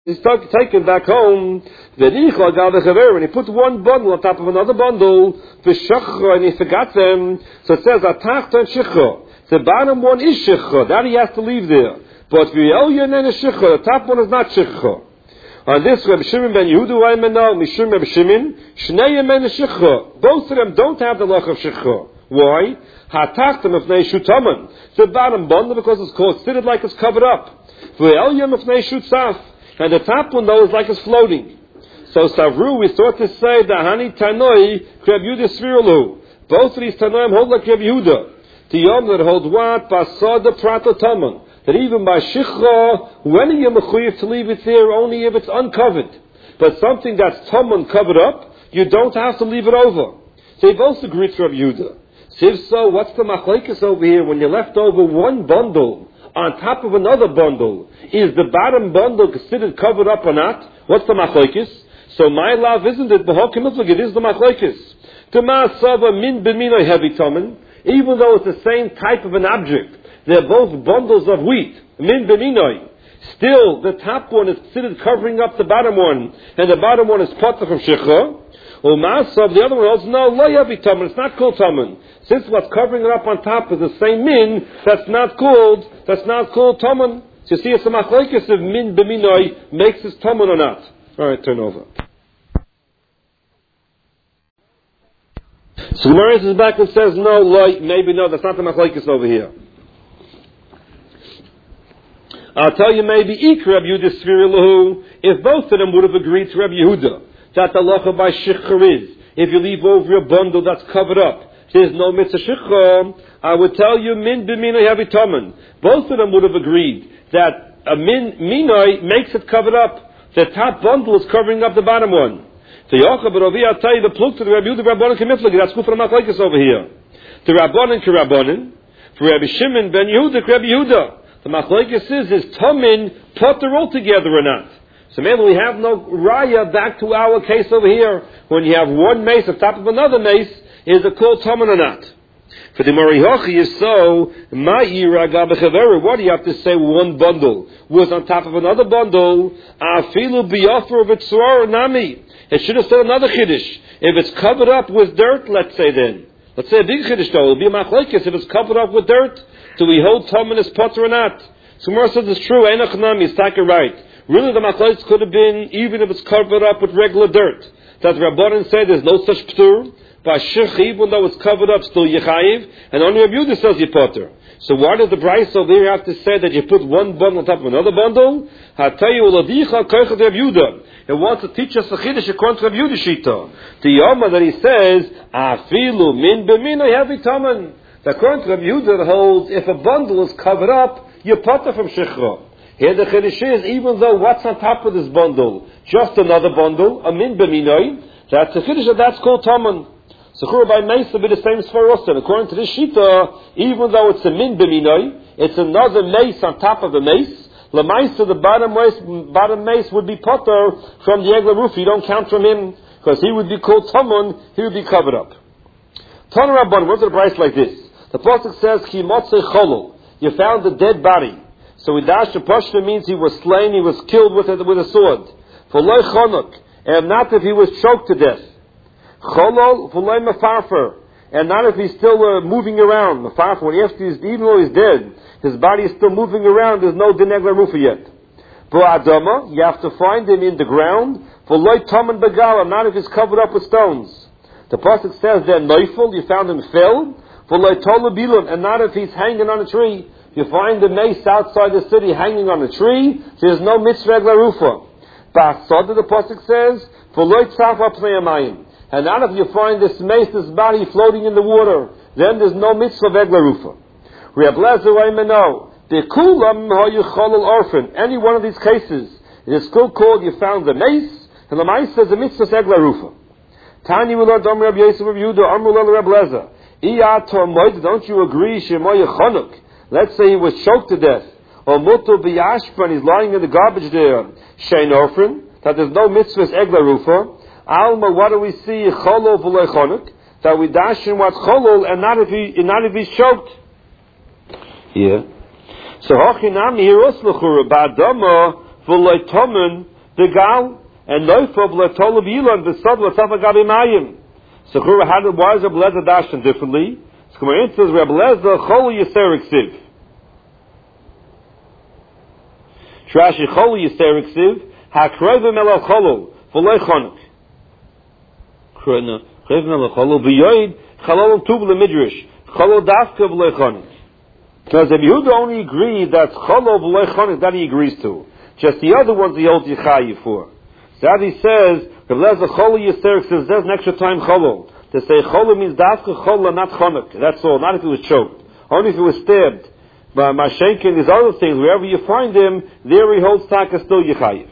He's taken back home. And he put one bundle on top of another bundle, and he forgot them. So it says, Atachta and Shikha. The bottom one is Shikha. That he has to leave there. But V'elyon and Shikha, the top one is not Shikha. On this, Reb Shimon ben Yehuda, Mishum Reb Shimon, Shnei men Shikha. Both of them don't have the loch of Shikha. Why? Hatachta mifnei shutaman. It's the bottom bundle because it's considered like it's covered up. V'elyon mifnei shutzaf. And the top one, though, is like it's floating. So, Savru, we thought to say, Dahani Tanoi, Reb Yehuda Svirulu. Both of these Tanoim hold like Reb Yehuda. The Yom that holds what? Basada Prato Taman. That even by Shichra, when are you mechuyev to leave it there only if it's uncovered? But something that's Taman covered up, you don't have to leave it over. So they both agree to Reb Yehuda. So if so, what's the machlekes over here when you left over one bundle on top of another bundle? Is the bottom bundle considered covered up or not? What's the machlekes? So my love, isn't it? It is the machlekes. Tama sava min b'minoi heavy tamen. Even though it's the same type of an object, they're both bundles of wheat. Min b'minoi. Still, the top one is considered covering up the bottom one, and the bottom one is potter from shikha. Umasav, the other one holds no lo heavy tamen. It's not called tamen. Since what's covering it up on top is the same min, that's not called tamen. So you see, it's a machlekes of min b'minoi makes this tamen or not. All right, turn over. So Gemara is back and says, no, maybe no, that's not the machlekes over here. I'll tell you maybe, Ik Reb Yehuda Svirulu, if both of them would have agreed to Reb Yehuda, that the halacha by Shichar is, if you leave over a bundle that's covered up, there's no mitzvah Shichar, I would tell you, min b'minoi havi tamen. Both of them would have agreed that a minoi makes it covered up. The top bundle is covering up the bottom one. So Yochanan, but over here, I'll tell you the plug to the Rabbi Yehuda, Rabbanan Kemiflagi. That's good for the machlekes over here. The Rabbanan Kerabanan, for Rabbi Shimon ben Yehuda, Rabbi Yehuda. The machlekes is Tamin potter altogether or not? So maybe we have no raya back to our case over here. When you have one mace on top of another mace, is it called Tamin or not? For the Marihochi is so, what do you have to say one bundle was on top of another bundle? Afilu biyofer of its nami. It should have said another chiddush. If it's covered up with dirt, let's say then. Let's say a big chiddush though. It'll be a machlekes if it's covered up with dirt. Do we hold Taman as potter or not? So Gemara says it's true. Einach nami is taka right. Really the machlekes could have been even if it's covered up with regular dirt. That Rabbanan said there's no such ptur. By shich, even though it's covered up, still yechayiv. And only Rabbi Yehuda says you potter. So why does the Bryce over here have to say that you put one bundle on top of another bundle? It wants to teach us a chiddush according to Rabbi Yehuda Shita. The Yoma that he says, Afilu min b'minoi havi tamen. The according to Rabbi Yehuda that holds, if a bundle is covered up, you potter from shechra. Here the chiddush is, even though what's on top of this bundle, just another bundle, a min b'minoi, that's a chiddush that's called tamen. So by mace will be the same svarosan. According to this shita, even though it's a min b'minoi, it's another mace on top of the mace. Lamaisa, the bottom mace would be potter from the egler roof. You don't count from him because he would be called tamun. He would be covered up. Tana Rabban, what's the price like this? The pasuk says chimotzei cholol. You found a dead body. So Idash Pashta means he was slain. He was killed with a sword. For loy chonok, and not if he was choked to death. Cholol v'loy mefarfer, and not if he's still moving around. Mefarfer, when even though he's dead, his body is still moving around. There's no dinegla rufa yet. Bo'adama, you have to find him in the ground. V'loy tamen begala, not if he's covered up with stones. The pasuk says that neifel, you found him felled. V'loy tola bilam, and not if he's hanging on a tree. You find the mace outside the city hanging on a tree. There's no mitzvah rufa. Ba'asada, the pasuk says, v'loy tzafa pnei amayim. And not if you find this mace, this body floating in the water, then there's no mitzvah veglarufa. Reb Lezer Oimeno, the kulam hoyucholol orphan. Any one of these cases, it is still called you found the mace, and the mace says the mitzvah veglarufa. Tani will Dom Reb Yosef Reb Yehuda Amrullah Reb Lezer. Iyator moed, don't you agree? Shemoy chonuk. Let's say he was choked to death, or mutu biyashpan, he's lying in the garbage there. Shein orphan, that there's no mitzvah veglarufa. Alma, what do we see? Cholol v'loy chonuk. That we dash in what cholol, and not if he's choked. Yeah. So hochinami hiros l'chura ba'adama v'loy tomen the gal, and Neufel B'letol B'Yilan, B'Sod B'Taf Agabi Mayim. So why is Reb Eliezer dashed differently? So Gemara says, Reb Eliezer Chol Yisera Ksiv. Rashi Chol Yisera Ksiv, HaKroivim El Cholol, V'loi Chonuk. Kroivim El Cholol, V'yoid, Chalol Tuv L'Midrash, Cholol Dafka V'loi Chonuk. Because Rabbi Yehuda only agreed that Cholol V'loi Chonuk, that he agrees to. Just the other ones he holds Yichayi for. So that he says, Reb Eliezer Chol Yisera Ksiv, there's an extra time Cholol. To say Cholol means Dafka Cholol, not Chonuk. That's all, not if it was choked. Only if it was stabbed. But Mashenk and these other things, wherever you find him, there he holds Taka still Yechayiv.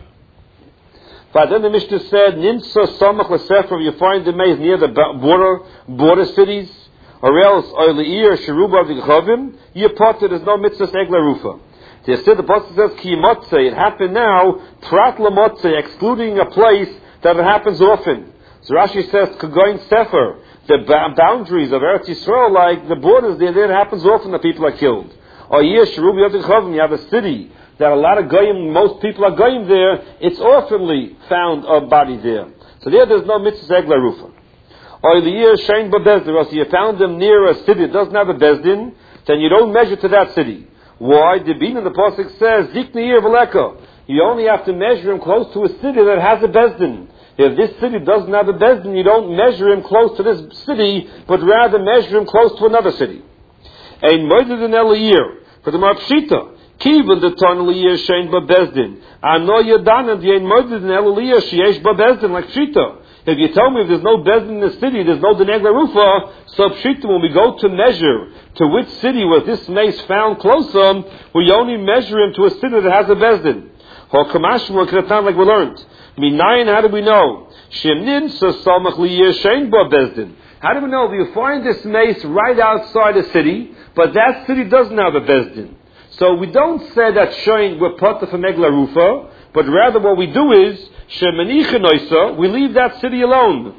But then the Mishnah said, Nimsa Samach L'Sefer, you find the maze near the border cities, or else Oili'ir Sheruba V'Gchavim, you pot there's no mitzvah Egla Rufa. Instead the Pasuk says, Ki Motze, it happened now, Prat L'Motze, excluding a place that it happens often. So Rashi says, Kagoin Sefer, the boundaries of Eretz Yisrael, like the borders there, it happens often that people are killed. Or you have a city that a lot of goyim, most people are goyim there, it's oftenly found a body there. So there's no mitzvah egla rufa. Or the year shein b'bezdin, or you found them near a city that doesn't have a bezdin, then you don't measure to that city. Why? The bean in the pasuk says, Zikni ir v'leka. You only have to measure him close to a city that has a bezdin. If this city doesn't have a bezdin, you don't measure him close to this city, but rather measure him close to another city. Ein moeded in Eliyir. For the Marpshita, Kivan the Ton Eliyir Shein Babezdin. Ano Yadanan the Ein moeded in Eliyir Sheyesh Babezdin like Pshita. If you tell me if there's no bezdin in the city, there's no Deneg Rufa, so Pshita, when we go to measure to which city was this mace found closer, we only measure him to a city that has a bezdin. Hokamashma Kratan like we learned. Minayin, how do we know? Shemnin Sasamach Liyir Shein Babezdin. How do we know if you find this mace right outside the city, but that city doesn't have a bezdin? So we don't say that showing we're part of a Megla Rufa, but rather what we do is, Shemanichenoisa, we leave that city alone.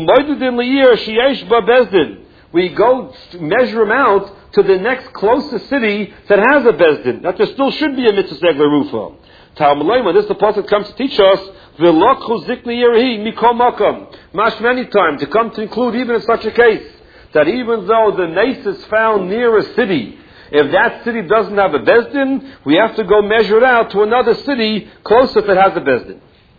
We go measure him out to the next closest city that has a bezdin. That there still should be a mitzvah Megla Rufa. Talmud, this the pasuk comes to teach us, Mash many times to come to include even in such a case that even though the mace is found near a city, if that city doesn't have a bezdin, we have to go measure it out to another city closer that has a bezdin.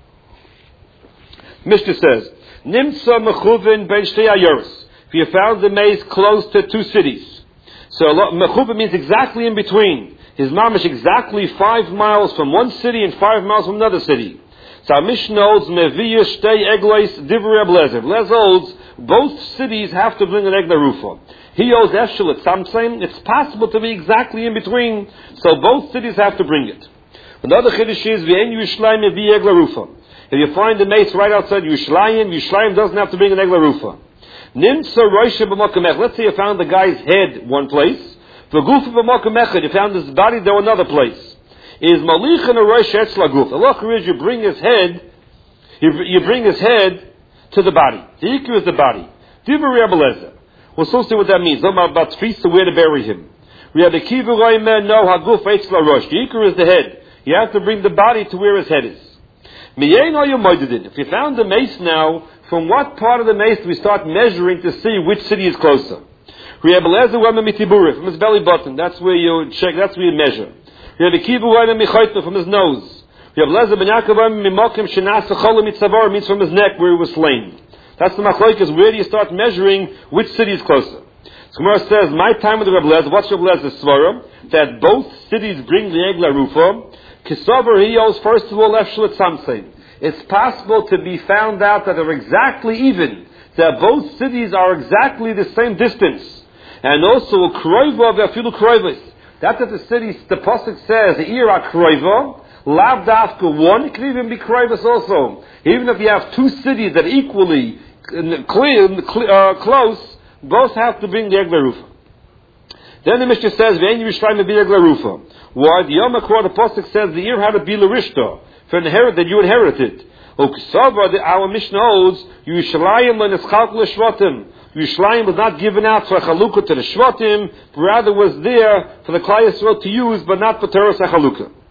Mishnah says, Nimsa mechuvin ben shtei ayoros. If you found the mace close to two cities, so mechuvin means exactly in between. His mamish exactly 5 miles from one city and 5 miles from another city. So our Mishnah holds Meviya Shtei Egleis Divrei Reb Eliezer. Eliezer holds both cities have to bring an Egla Rufa. He holds Eshel at Samsem. It's possible to be exactly in between, so both cities have to bring it. Another chiddush is V'en Yerushalayim Meviya Egla Rufa. If you find the mace right outside Yerushalayim doesn't have to bring an Egla Rufa. Nimsa Roisha B'Mokamech. Let's say you found the guy's head one place. V'Gufa B'Mokamech. You found his body there another place. Is malich and a rosh etzlaguf. The lacher is you bring his head to the body. The ikar is the body. Divrei Reb Eliezer. We'll still see what that means. About tfisa, where to bury him. We have the kivu roimen no haguf etzla rosh. The ikar is the head. You have to bring the body to where his head is. Miyein al yomoidedin. If you found the mace now, from what part of the mace do we start measuring to see which city is closer? Reb Eliezer wema mitiburi, from his belly button. That's where you check. That's where you measure. We have a kivu from his nose. We have Lezer ben Yaakov mimokim shenas cholim mitzavar means from his neck where he was slain. That's the machlokes. Where do you start measuring which city is closer? So Gemara says, my time with the Reb Eliezer, what's Reb Elezer's svara? That both cities bring the Egla Rufa. Kisavar he owes first of all Efshel Samsein. It's possible to be found out that they're exactly even. That both cities are exactly the same distance. And also a kroiva ve'afilu kroivos. That's what the city, the pasuk says, the ira kroiva, lav dafka one, it can even be kroivos also. Even if you have two cities that are equally close, both have to bring the Egla Rufa. Then the Mishnah says, Ve'en Yerushalayim be Egla Rufa. Why? The Yom HaKor, the pasuk says, the year had to be l'rishta, for inherit that you inherited. Uksava, our Mishnah holds, Yerushalayim le'neschalk l'shvatim. Yerushalayim was not given out for a chalukah to the Shvatim, but rather was there for the Klal Yisrael to use, but not for Teres HaChalukah.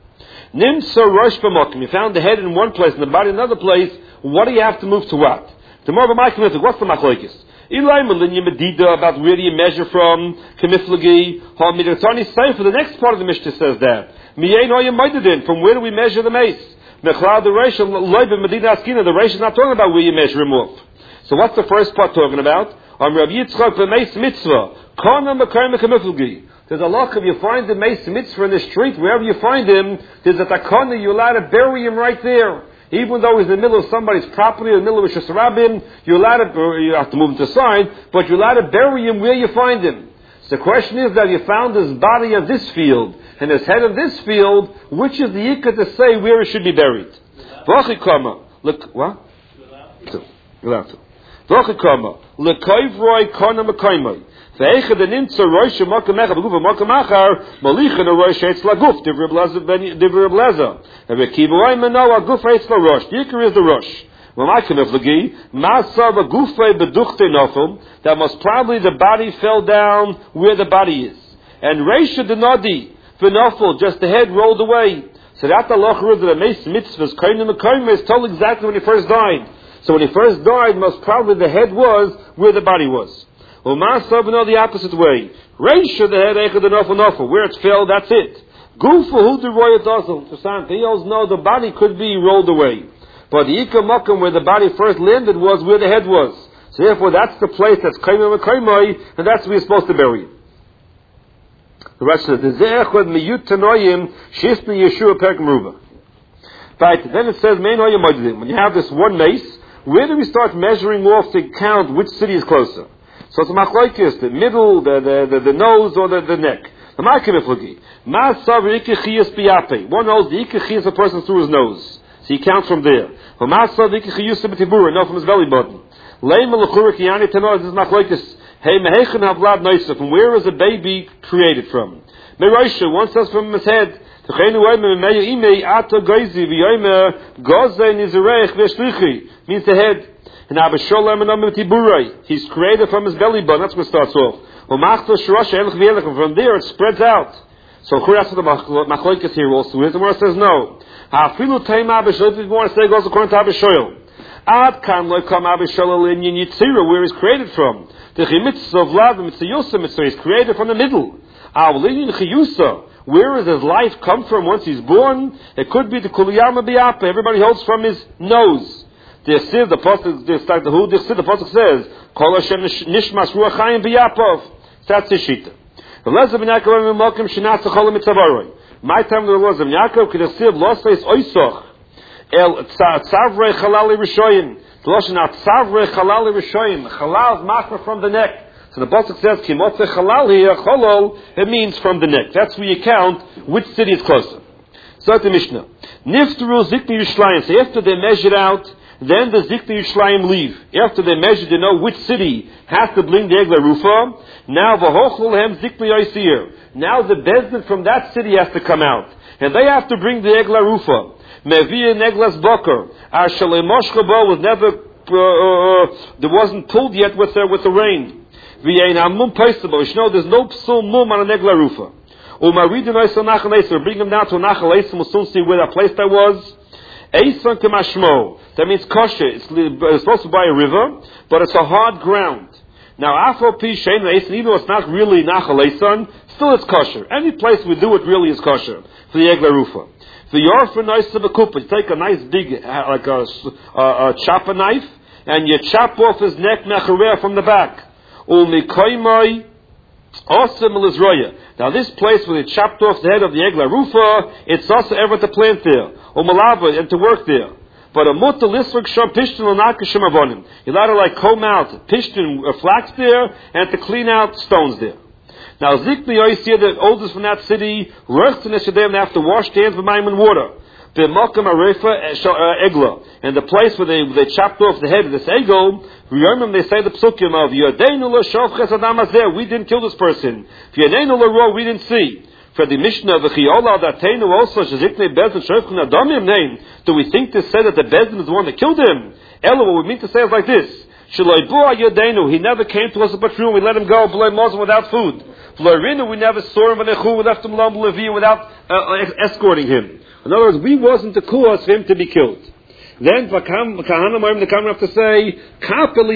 Nimsa rosh b'mokim. You found the head in one place and the body in another place. What do you have to move to what? Tomorrow, what's the machlokes? Ilai Malinya Medida, about where do you measure from? Kemiflagi, Hamidatani say for the next part of the Mishnah says that. From where do we measure the mace? Mechlad the Reish, Loiba Medida Askina, the Reish is not talking about where you measure him off. So what's the first part talking about? Rabbi Yitzchak the mace mitzvah. Kana Mekayim Kemiflagi. There's a lock if you find the mace mitzvah in the street, wherever you find him, there's a takana, you're allowed to bury him right there. Even though he's in the middle of somebody's property, in the middle of a shesarabim, you have to move him to the side, but you're allowed to bury him where you find him. So the question is that you found his body of this field, and his head of this field, which is the yikah to say where it should be buried? Look, what? You're allowed to. V'achikama, l'koivroi kona m'koimoi. Ve'echad anintzah roisha makamecha b'gufa makamachar, malichan a roisha etz laguf, divri blaza. And v'kivuay menoa gufa etz la rosh. The yikar is the rosh. That most probably the body fell down where the body is. And reisha denadi, v'nofel, just the head rolled away. So that the loch is that a mace mitzvahs, koina m'koimoi, is told exactly when he first died. So when he first died, most probably the head was where the body was. Well, Ma'asav the opposite way. Reisha, the head, Echad and Nofel. Where it fell, that's it. Gufa, who the royal doesn't. He also know the body could be rolled away. But the Ika Makam, where the body first landed, was where the head was. So therefore, that's the place that's Kaimah Makaimai, and that's where you're supposed to bury it. The rest of it. Echad Miyut Tanoyim, Shifni Yeshua Perk Meruba. Right, then it says, when you have this one mace, where do we start measuring off to count which city is closer? So it's a machlokes, the middle, the nose, or the neck. The ma'akimiflagi. Ma'asav ikechiyas biyape. One knows the ikechiyas a person through his nose. So he counts from there. Ma'asav ikechiyus b'tibura, no from his belly button. Leima l'chura kiyani tanoz, this is machlokes. Hey, mehechan havlad noisa, from where is a baby created from? Meroisha, one says from his head. Means the head. And he's created from his belly button. That's where it starts off. From there it spreads out. So that's what the machlokes here also is. The Gemara says no. If you want to say it goes according to Abishoyel. Ad kan lo kam Abishoyel in Yitzira, where he's created from. The chimitzah of Lav, mitzvah he's created from the middle. Where does his life come from once he's born? It could be the kuliyama biyapa. Everybody holds from his nose. The pasuk says, "Kol Hashem nishmas ruach chayim biyapov." That's the shita. My time there was Yaakov could have said, "Los leis oisoch el tzavrei chalali rishoyim." The lashon tzavrei chalali rishoyim. Chalal is machma from the neck. So the pasuk says, "Kimotze chalal here cholol." It means from the neck. That's where you count which city is closer. So the Mishnah, Niftru Zikni Yishlayim. So after they measured out, then the Zikni Yishlayim leave. After they measured, they know which city has to bring the Egla Rufa. Now v'hochol hem Zikni Yisir. Now the bezdin from that city has to come out, and they have to bring the Egla Rufa. Mevia Neglas Boker. Our Shalemoshkabo was never. There wasn't pulled yet with the rain. V'yein amum paisabo. You know there's no psul mum on a Negla Rufa. Bring him down to Nachal Esim. We'll soon see where that place that was. Eison Kemashmo. That means kosher. It's supposed to be by a river, but it's a hard ground. Now, Afro P Shein Eison, even though it's not really Nachal Eison, still it's kosher. Any place we do it really is kosher for the Egla Rufa. The Yorfa Noisa Bekupa. You take a nice big, like a chopper knife, and you chop off his neck Mecharer from the back. Umikoimai. Now this place where they chopped off the head of the Egla Rufa, it's also ever to plant there, or malava, and to work there. But a mutta lisruk sham pishtin l'nakashim avonim. You're allowed to like comb out pishtin flax there, and to clean out stones there. Now Zikni Yoisir, the oldest from that city, Rechtin Eshadim, they have to wash their hands with mayim and water. The Malkam Arefa Egla, and the place where they chopped off the head of this Egel, they say the psukim of Yodeinu l'shovches adam hazeh, we didn't kill this person. Yodeinu l'ro, we didn't see. For the Mishnah of the Chiola Dateinu also sheziknei bezdin shovchen adamim name. Do we think to say that the bezdin is the one that killed him? Ella, what we mean to say is like this: Shaloi bua Yodeinu, he never came to us but true, and we let him go, b'lei mozim, without food. Florina, we never saw him we left him alone without escorting him. In other words, we wasn't the cause for him to be killed. Then the Kahanim have to say,